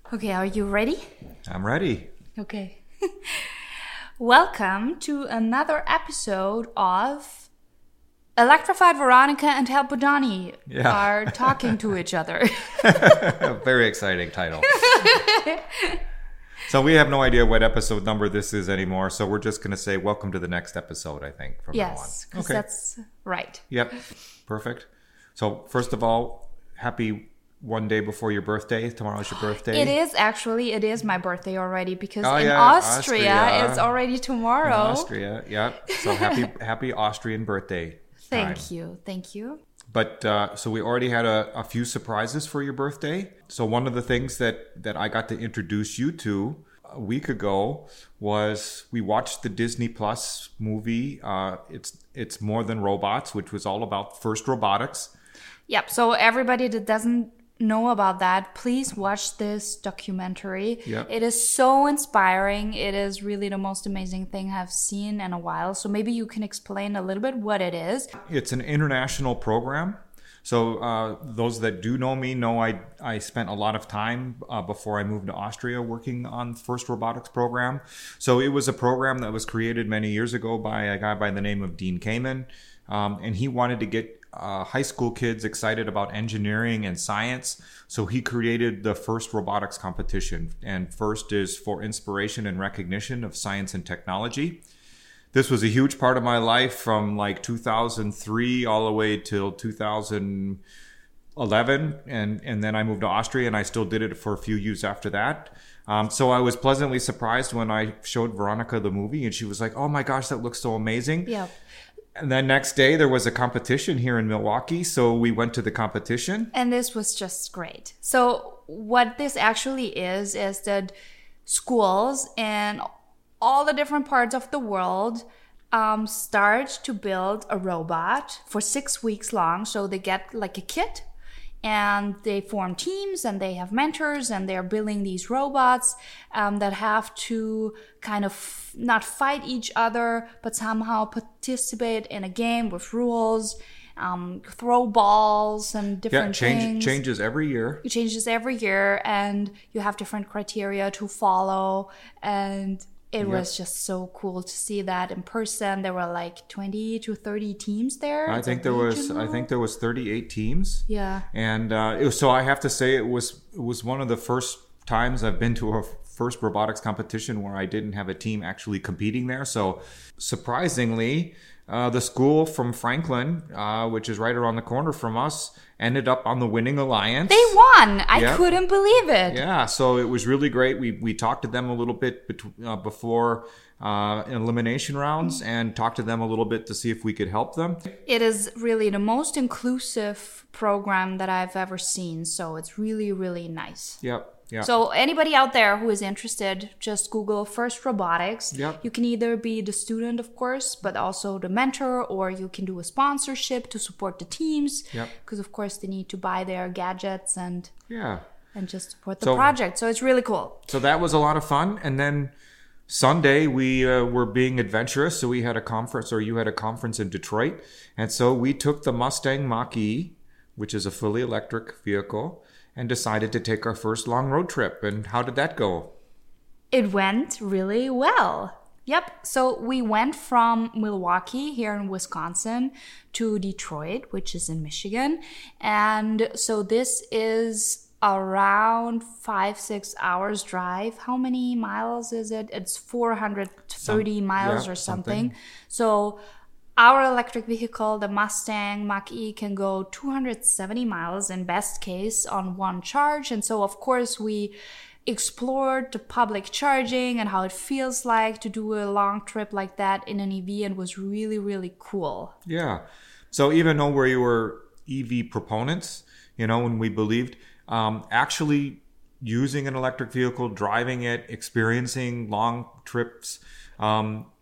Okay, are you ready? I'm ready. Okay. Welcome to another episode of Electrified Veronica and Helpodani are talking to each other. Very exciting title. So we have no idea what episode number this is anymore, so we're just going to say welcome to the next episode, I think, from now on. Yes, because that's right. Yep, perfect. So first of all, happy one day before your birthday. Tomorrow's your birthday. It is my birthday already because in yeah, Austria it's already tomorrow. In Austria, yep. So happy Austrian birthday. Thank you. But so we already had a few surprises for your birthday. So one of the things that I got to introduce you to a week ago was we watched the Disney Plus movie. It's More Than Robots, which was all about FIRST Robotics. Yep. So everybody that doesn't know about that, please watch this documentary. Yep. It is so inspiring. It is really the most amazing thing I've seen in a while. So maybe you can explain a little bit what it is. It's an international program. So those that do know me know I spent a lot of time before I moved to Austria working on FIRST Robotics program. So it was a program that was created many years ago by a guy by the name of Dean Kamen. And he wanted to get high school kids excited about engineering and science. So he created the FIRST Robotics competition. And FIRST is for inspiration and recognition of science and technology. This was a huge part of my life from like 2003 all the way till 2011. And then I moved to Austria and I still did it for a few years after that. So I was pleasantly surprised when I showed Veronica the movie and she was like, oh my gosh, that looks so amazing. Yeah. And then next day there was a competition here in Milwaukee. So we went to the competition. And this was just great. So what this actually is that schools in all the different parts of the world start to build a robot for 6 weeks long. So they get like a kit and they form teams and they have mentors and they're building these robots that have to kind of not fight each other, but somehow participate in a game with rules, throw balls and different things. Changes every year. It changes every year and you have different criteria to follow. And it was just so cool to see that in person. There were like 20 to 30 teams there. I think there was 38 teams. Yeah. And so I have to say it was one of the first times I've been to a FIRST Robotics competition where I didn't have a team actually competing there. So surprisingly, the school from Franklin, which is right around the corner from us, ended up on the winning alliance. They won. I couldn't believe it. Yeah, so it was really great. We talked to them a little bit before elimination rounds and talked to them a little bit to see if we could help them. It is really the most inclusive program that I've ever seen. So it's really, really nice. Yep. Yeah. So anybody out there who is interested, just Google FIRST Robotics. Yep. You can either be the student, of course, but also the mentor, or you can do a sponsorship to support the teams. Yep. Because, of course, they need to buy their gadgets and just support the project. So it's really cool. So that was a lot of fun. And then Sunday, we were being adventurous. So we had a conference, or you had a conference in Detroit. And so we took the Mustang Mach-E, which is a fully electric vehicle, and decided to take our first long road trip. And how did that go? It went really well. Yep. So we went from Milwaukee here in Wisconsin to Detroit, which is in Michigan. And so this is around 5-6 hours drive. How many miles is it? It's 430 miles or something. So our electric vehicle, the Mustang Mach-E, can go 270 miles in best case on one charge. And so, of course, we explored the public charging and how it feels like to do a long trip like that in an EV, and was really, really cool. Yeah. So even though we were EV proponents, when we believed, actually using an electric vehicle, driving it, experiencing long trips,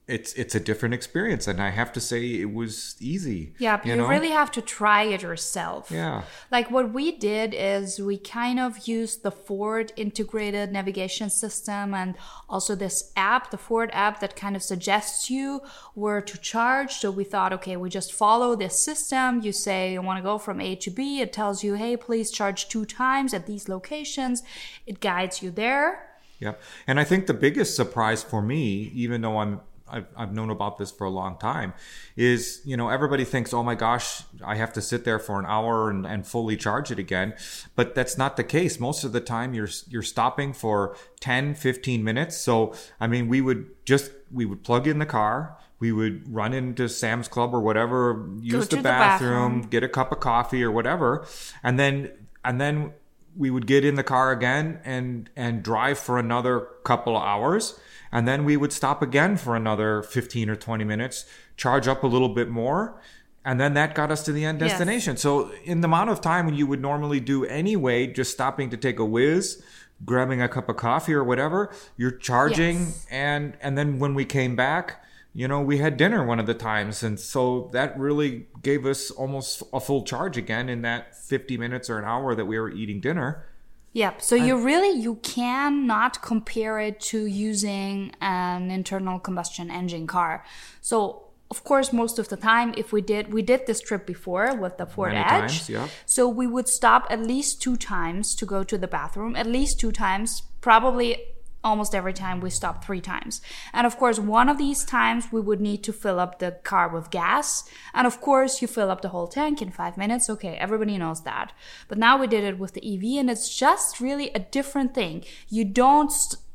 it's a different experience, and I have to say it was easy. Yeah, you know? really have to try it yourself. Yeah. Like what we did is we kind of used the Ford integrated navigation system and also this app, the Ford app that kind of suggests you where to charge. So we thought, okay, we just follow this system. You say you want to go from A to B. It tells you, hey, please charge 2 times at these locations. It guides you there. Yeah. And I think the biggest surprise for me, even though I've known about this for a long time, is, everybody thinks, oh my gosh, I have to sit there for an hour and fully charge it again. But that's not the case. Most of the time you're stopping for 10, 15 minutes. So, I mean, we would plug in the car. We would run into Sam's Club or whatever, use the bathroom, get a cup of coffee or whatever. And then we would get in the car again and drive for another couple of hours. And then we would stop again for another 15 or 20 minutes, charge up a little bit more. And then that got us to the end destination. Yes. So in the amount of time when you would normally do anyway, just stopping to take a whiz, grabbing a cup of coffee or whatever, you're charging. Yes. And then when we came back, we had dinner one of the times. And so that really gave us almost a full charge again in that 50 minutes or an hour that we were eating dinner. Yep. So you cannot compare it to using an internal combustion engine car. So of course, most of the time, if we did this trip before with the Ford Edge. Times, yeah. So we would stop at least 2 times to go to the bathroom, at least 2 times, probably almost every time we stopped 3 times. And of course, one of these times we would need to fill up the car with gas. And of course, you fill up the whole tank in 5 minutes. Okay, everybody knows that. But now we did it with the EV, and it's just really a different thing. You don't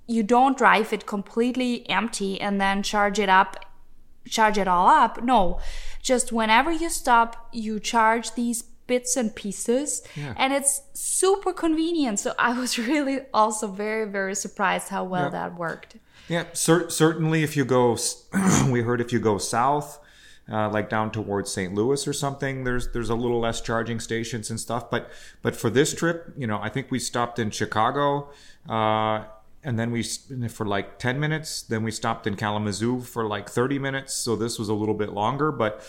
drive it completely empty and then charge it all up. No, just whenever you stop, you charge these bits and pieces, and it's super convenient. So I was really also very, very surprised how well that worked. Yeah, certainly if you go, we heard if you go south, like down towards St. Louis or something, there's a little less charging stations and stuff. But for this trip, I think we stopped in Chicago, and then for like 10 minutes. Then we stopped in Kalamazoo for like 30 minutes. So this was a little bit longer, but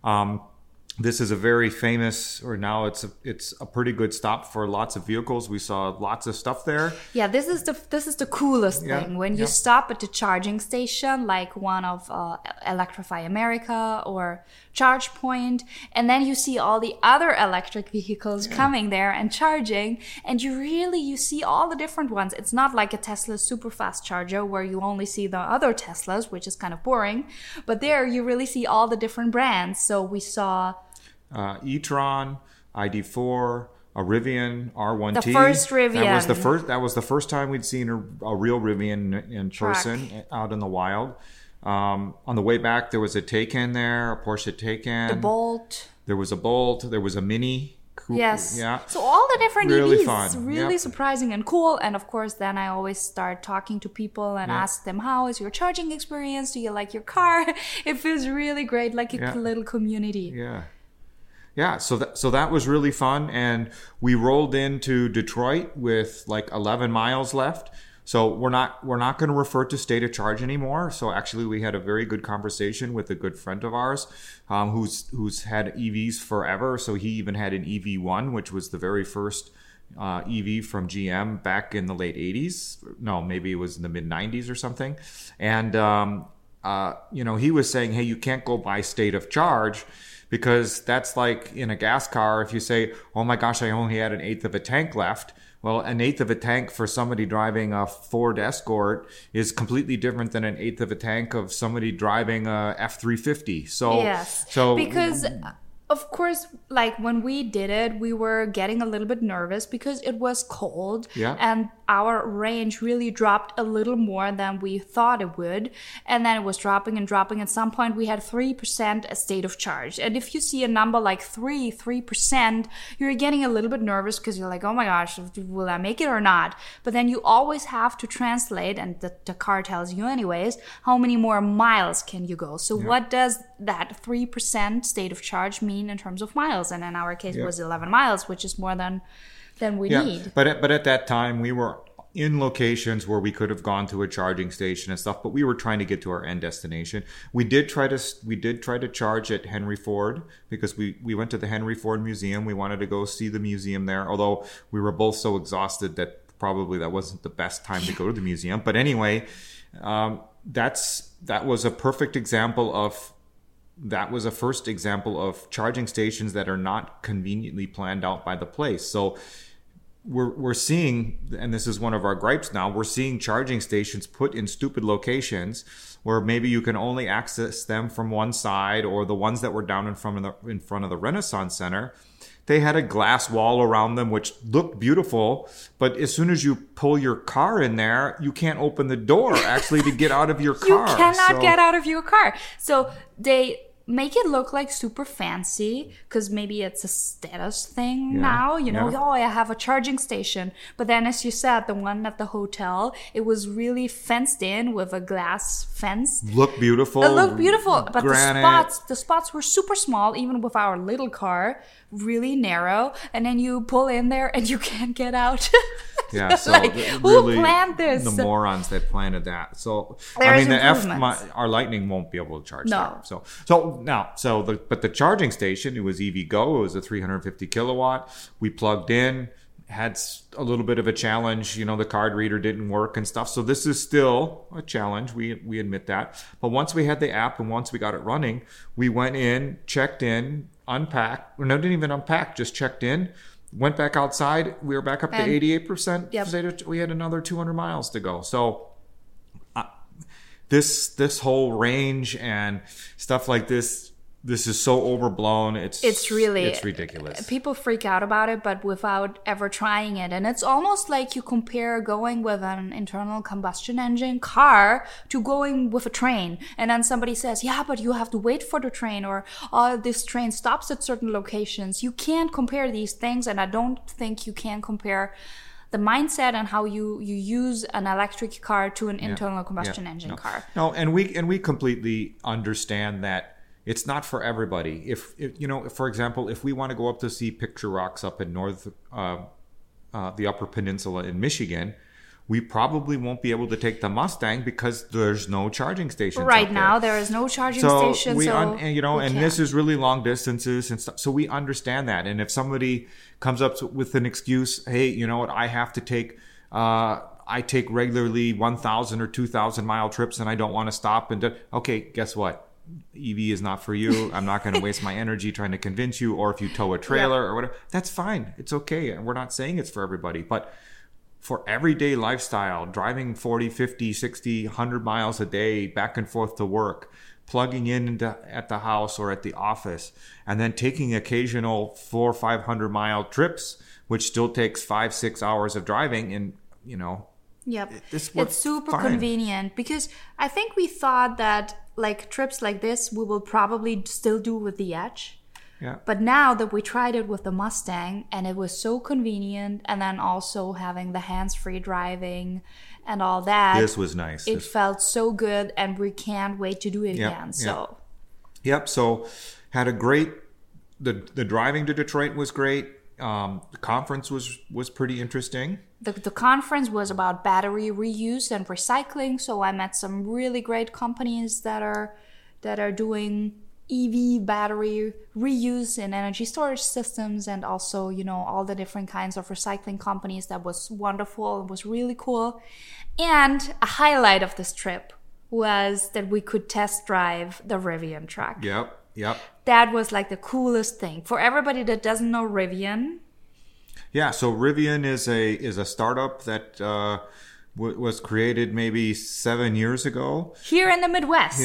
this is a very famous, or now it's a pretty good stop for lots of vehicles. We saw lots of stuff there. Yeah, this is the coolest thing. When you stop at the charging station, like one of Electrify America or ChargePoint, and then you see all the other electric vehicles coming there and charging, and you see all the different ones. It's not like a Tesla super fast charger where you only see the other Teslas, which is kind of boring, but there you really see all the different brands. So we saw e-tron, ID4, a Rivian R1T. The first Rivian. That was the first time we'd seen a real Rivian in person out in the wild. On the way back, there was a Taycan there, a Porsche Taycan. The Bolt. There was a Bolt. There was a Mini. Coupe. Yes. Yeah. So all the different really EVs, fun. Really surprising and cool. And of course, then I always start talking to people and ask them, how is your charging experience? Do you like your car? It feels really great, like a little community. Yeah. Yeah, so that was really fun, and we rolled into Detroit with like 11 miles left. So we're not going to refer to state of charge anymore. So actually, we had a very good conversation with a good friend of ours, who's had EVs forever. So he even had an EV1, which was the very first EV from GM back in the late 80s. No, maybe it was in the mid 90s or something. And he was saying, hey, you can't go by state of charge, because that's like in a gas car. If you say, oh my gosh, I only had 1/8 of a tank left. Well, 1/8 of a tank for somebody driving a Ford Escort is completely different than 1/8 of a tank of somebody driving a F-350. So because of course, like when we did it, we were getting a little bit nervous because it was cold and our range really dropped a little more than we thought it would. And then it was dropping and dropping. At some point, we had 3% a state of charge. And if you see a number like 3%, you're getting a little bit nervous because you're like, oh my gosh, will I make it or not? But then you always have to translate, and the car tells you anyways, how many more miles can you go? So what does that 3% state of charge mean in terms of miles? And in our case, it was 11 miles, which is more than we need. But at that time, we were in locations where we could have gone to a charging station and stuff, but we were trying to get to our end destination. We did try to charge at Henry Ford because we went to the Henry Ford Museum. We wanted to go see the museum there, although we were both so exhausted that probably that wasn't the best time to go to the museum. But anyway, that was a perfect example of. That was a first example of charging stations that are not conveniently planned out by the place. So we're seeing, and this is one of our gripes now, we're seeing charging stations put in stupid locations where maybe you can only access them from one side, or the ones that were down in front of the Renaissance Center. They had a glass wall around them, which looked beautiful, but as soon as you pull your car in there, you can't open the door actually to get out of your car. You cannot get out of your car. So they make it look like super fancy because maybe it's a status thing now, oh, I have a charging station. But then, as you said, the one at the hotel, it was really fenced in with a glass fence. Looked beautiful. It looked beautiful, but granite. the spots were super small, even with our little car, really narrow. And then you pull in there and you can't get out. Yeah, so like, really, who planned this? The morons that planted that. So There's our Lightning won't be able to charge No. there. But the charging station, it was EVgo. It was a 350 kilowatt. We plugged in, had a little bit of a challenge. The card reader didn't work and stuff. So this is still a challenge. We admit that. But once we had the app and once we got it running, we went in, checked in, unpacked. No, didn't even unpack. Just checked in. Went back outside. We were back up to 88%. Yep. We had another 200 miles to go. So this whole range and stuff like this is so overblown. It's ridiculous. People freak out about it, but without ever trying it. And it's almost like you compare going with an internal combustion engine car to going with a train. And then somebody says, yeah, but you have to wait for the train, or this train stops at certain locations. You can't compare these things, and I don't think you can compare the mindset and how you use an electric car to an internal combustion engine car. No, and we completely understand that it's not for everybody. If for example, if we want to go up to see Picture Rocks up in the Upper Peninsula in Michigan, we probably won't be able to take the Mustang because there's no charging stations right now. There is no charging station. And this is really long distances and stuff. So we understand that. And if somebody comes up with an excuse, hey, you know what, I have to take. I take regularly 1,000 or 2,000 mile trips, and I don't want to stop. Okay, guess what? EV is not for you. I'm not going to waste my energy trying to convince you. Or if you tow a trailer or whatever, that's fine. It's okay. We're not saying it's for everybody, but for everyday lifestyle, driving 40, 50, 60, 100 miles a day back and forth to work, plugging in at the house or at the office, and then taking occasional 400 or 500 mile trips, which still takes 5-6 hours of driving. And, yep. It's super convenient, because I think we thought that like trips like this we will probably still do with the Edge. Yeah. But now that we tried it with the Mustang and it was so convenient, and then also having the hands-free driving and all that. This was nice. It felt so good, and we can't wait to do it again. So. Yep. So had a great, the driving to Detroit was great. The conference was pretty interesting. The conference was about battery reuse and recycling. So I met some really great companies that are doing EV battery reuse and energy storage systems, and also, all the different kinds of recycling companies. That was wonderful. It was really cool. And a highlight of this trip was that we could test drive the Rivian truck. Yep. That was like the coolest thing. For everybody that doesn't know Rivian. Yeah, so Rivian is a startup that was created maybe 7 years ago. Here in the Midwest.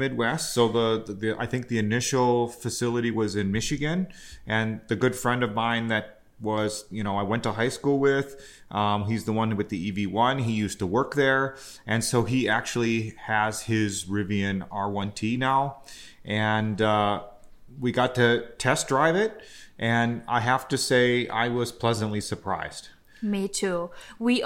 So I think the initial facility was in Michigan, and the good friend of mine that was, I went to high school with, he's the one with the EV1. He used to work there, and so he actually has his Rivian R1T now, and we got to test drive it, and I have to say I was pleasantly surprised. Me too. We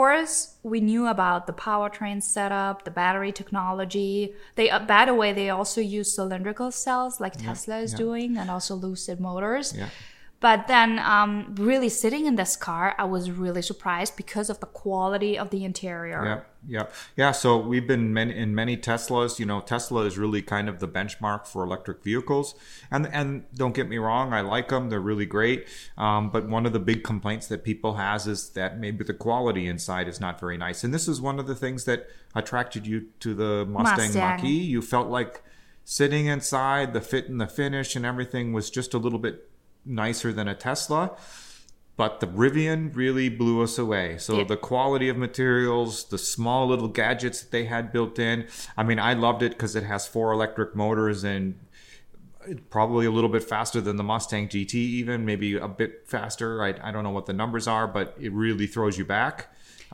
knew about the powertrain setup, the battery technology. By the way, they also use cylindrical cells like Tesla is doing, and also Lucid Motors. Yeah. But then really sitting in this car, I was really surprised because of the quality of the interior. Yeah. So we've been in many Teslas. You know, Tesla is really kind of the benchmark for electric vehicles. And don't get me wrong, I like them. They're really great. But one of the big complaints that people has is that maybe the quality inside is not very nice. And this is one of the things that attracted you to the Mustang Mach-E. You felt like sitting inside, the fit and the finish and everything was just a little bit nicer than a Tesla, but the Rivian really blew us away. So the quality of materials, the small little gadgets that they had built in. I mean, I loved it because it has 4 electric motors and probably a little bit faster than the Mustang GT, even maybe a bit faster. I don't know what the numbers are, but it really throws you back.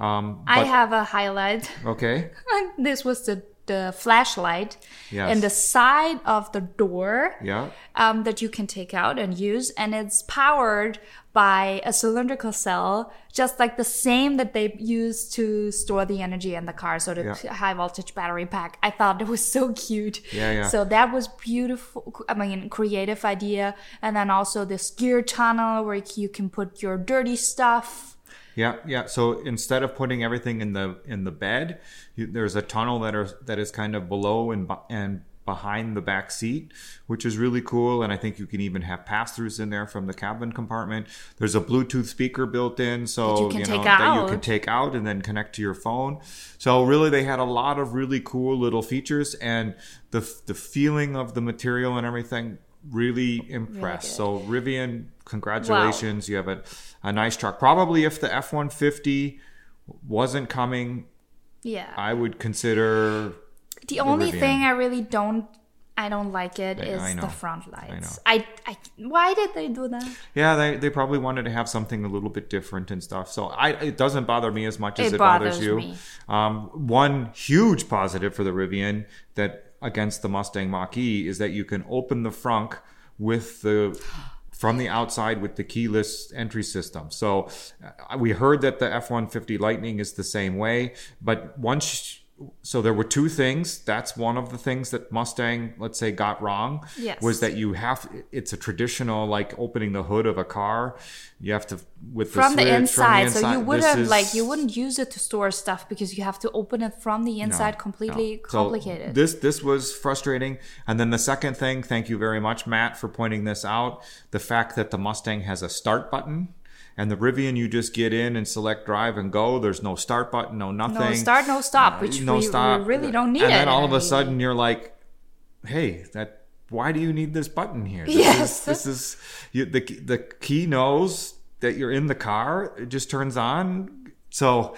I have a highlight. Okay. This was the flashlight in the side of the door that you can take out and use, and it's powered by a cylindrical cell, just like the same that they use to store the energy in the car, so the high voltage battery pack. I thought it was so cute. So that was beautiful. I mean, creative idea. And then also this gear tunnel where you can put your dirty stuff. Yeah. So instead of putting everything in the bed, there's a tunnel that is kind of below and behind the back seat, which is really cool. And I think you can even have pass-throughs in there from the cabin compartment. There's a Bluetooth speaker built in, so that you can take out and then connect to your phone. So really, they had a lot of really cool little features, and the feeling of the material and everything really impressed. Really so Rivian, congratulations. Wow. You have a nice truck. Probably if the F-150 wasn't coming, I would consider the only thing I really don't like it is the front lights. Why did they do that? Yeah, they probably wanted to have something a little bit different and stuff. So it doesn't bother me as much as it bothers you. Me. One huge positive for the Rivian that against the Mustang Mach-E is that you can open the frunk from the outside with the keyless entry system. So we heard that the F-150 Lightning is the same way, but so there were 2 things. That's one of the things that Mustang, let's say, got wrong. Was that it's a traditional, like opening the hood of a car. You have to from the inside. So you you wouldn't use it to store stuff because you have to open it from the inside. Completely complicated. So this was frustrating. And then the second thing, thank you very much, Matt, for pointing this out. The fact that the Mustang has a start button. And the Rivian, you just get in and select drive and go. There's no start button, no nothing. No start, no stop, which we really don't need. And then all of a sudden you're like, hey, why do you need this button here? This is the key knows that you're in the car. It just turns on. So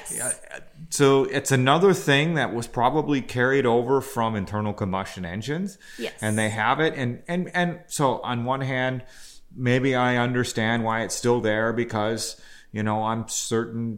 so it's another thing that was probably carried over from internal combustion engines. And they have it. And so on one hand, maybe I understand why it's still there because, I'm certain,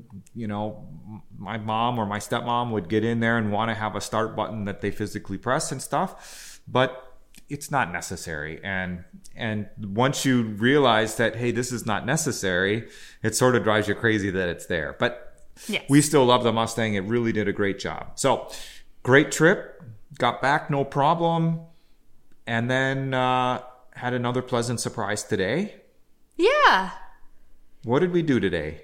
my mom or my stepmom would get in there and want to have a start button that they physically press and stuff, but it's not necessary. And once you realize that, hey, this is not necessary, it sort of drives you crazy that it's there. But we still love the Mustang. It really did a great job. So great trip, got back, no problem. And then, had another pleasant surprise today. Yeah. What did we do today?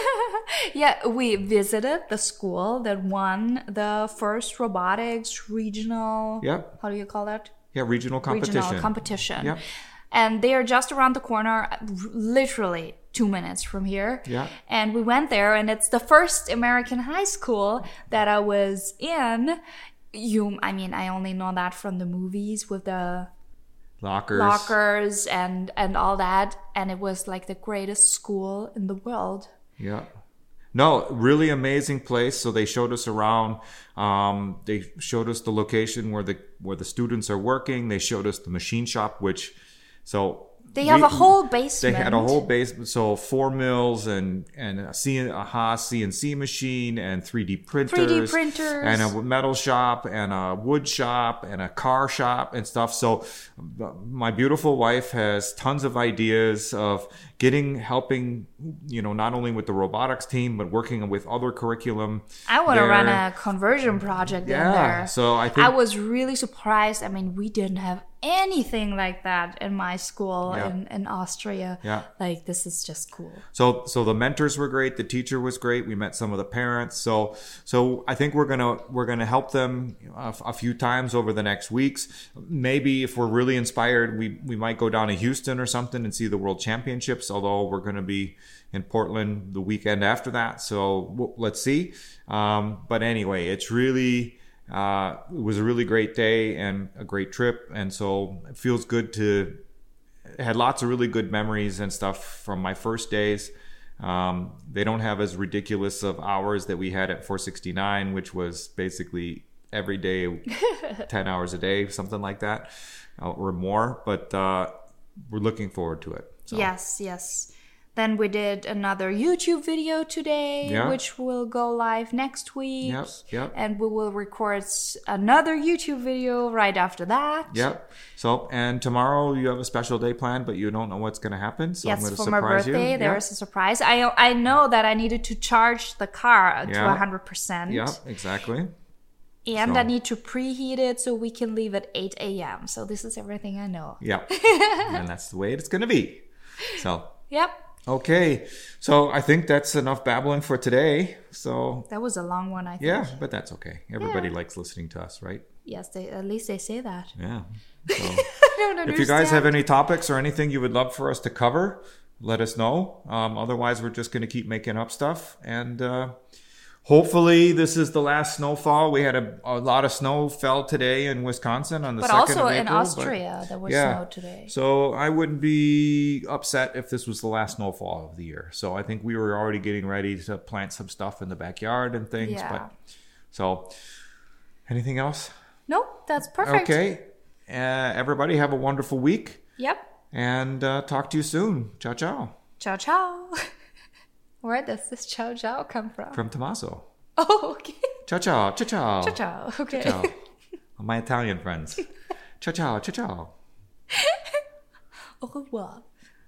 We visited the school that won the first robotics regional. How do you call that? Regional competition. And they are just around the corner, literally 2 minutes from here. And we went there, and it's the first American high school that I was in. I only know that from the movies with the lockers and all that, and it was like the greatest school in the world. No, really amazing place. So they showed us around. They showed us the location where the students are working. They showed us the machine shop, they have a whole basement. They had a whole basement, so 4 mills and a Haas CNC machine and 3D printers and a metal shop and a wood shop and a car shop and stuff. So my beautiful wife has tons of ideas of helping, not only with the robotics team, but working with other curriculum. I want to run a conversion project in there. So I think I was really surprised. We didn't have anything like that in my school Yeah. in Austria. Yeah. Like, this is just cool. So the mentors were great. The teacher was great. We met some of the parents. So I think we're gonna help them a few times over the next weeks. Maybe if we're really inspired, we might go down to Houston or something and see the World Championships. Although we're gonna be in Portland the weekend after that. So let's see. But anyway, it's really. It was a really great day and a great trip, and so it feels good to had lots of really good memories and stuff from my first days. They don't have as ridiculous of hours that we had at 469, which was basically every day 10 hours a day, something like that, or more, but we're looking forward to it. So. Yes. Then we did another YouTube video today, Yeah. which will go live next week. Yep. And we will record another YouTube video right after that. Yep. So, and tomorrow you have a special day planned, but you don't know what's going to happen. So I'm Yes, going to for my surprise birthday, you. there's a surprise. I know that I needed to charge the car to Yeah. 100%. Yep, exactly. And So- I need to preheat it so we can leave at 8 a.m. So this is everything I know. Yep. And that's the way it's going to be. So, Yep. okay. So I think that's enough babbling for today. So, That was a long one, I think. yeah, but that's okay. Everybody likes listening to us, right? Yes, at least they say that. Yeah. So, I don't understand. if you guys have any topics or anything you would love for us to cover, let us know. Otherwise, we're just going to keep making up stuff. And hopefully, this is the last snowfall. We had a lot of snow fell today in Wisconsin on the 2nd But also of April. in Austria, there was snow today. So I wouldn't be upset if this was the last snowfall of the year. So I think we were already getting ready to plant some stuff in the backyard and things. Yeah. But so, anything else? Nope, that's perfect. Okay. Everybody have a wonderful week. Yep. And talk to you soon. Ciao, ciao. Ciao, ciao. Where does this ciao, ciao come from? From Tommaso. Oh, okay. Ciao, ciao. Ciao, ciao. Ciao, ciao. Okay. Ciao. My Italian friends. Ciao, ciao. Ciao, ciao. Au revoir.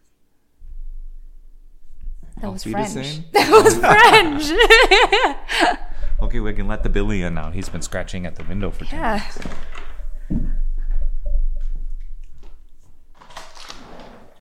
That was Auf French. Wiedersehen. That was French. Okay, we can let the Billy in now. He's been scratching at the window for 10 minutes. Yeah.